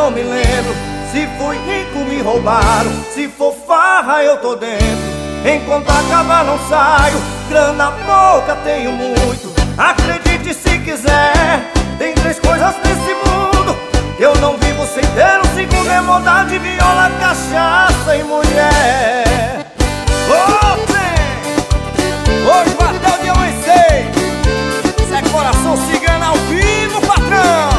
não me lembro. Se fui rico me roubaram, se for farra eu tô dentro. Enquanto acabar não saio, grana pouca tenho muito. Acredite se quiser, tem três coisas nesse mundo que eu não vivo sem ter um segundo. É maldade, viola, cachaça e mulher. Hoje bateu de amanhecer. Isso é coração cigano ao vivo, patrão.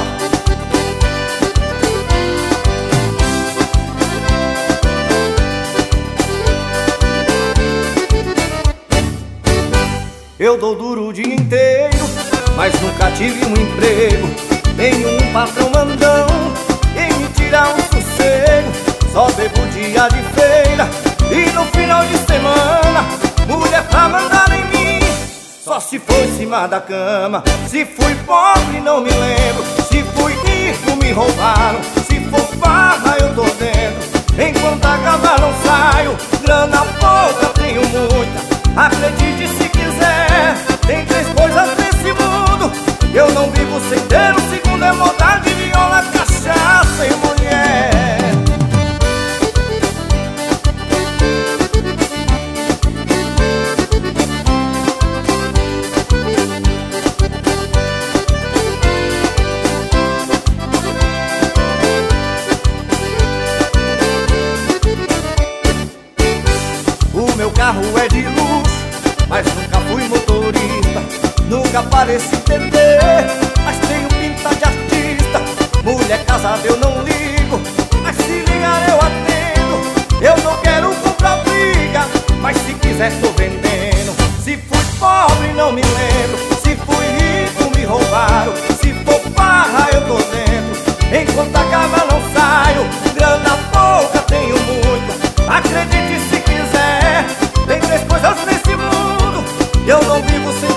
Eu dou duro o dia inteiro, mas nunca tive um emprego. Nenhum patrão mandão em me tirar um sossego. Só bebo dia de feira e no final de semana mulher pra mandar em mim, só se for em cima da cama. Se fui pobre não me lembro, se fui rico me roubaram. Se for farra eu tô dentro, enquanto acabar não saio. Grana pouca tenho muita, acredite se quiser. Tem três coisas nesse mundo eu não vivo sem ter um segundo. É maldade, viola, cachaça e mulher. O meu carro é de luxo, mas nunca fui motorista. Nunca pareci entender, mas tenho pinta de artista. Mulher casada eu não ligo, mas se ligar eu atendo. Eu não quero comprar briga, mas se quiser tô vendendo. Se fui pobre não me lembro, se fui rico me roubaram. Se for farra eu tô dentro, enquanto acaba não saio. Grana pouca tenho muito, acredite se quiser. Tem três coisas nesse mundo eu não vivo sem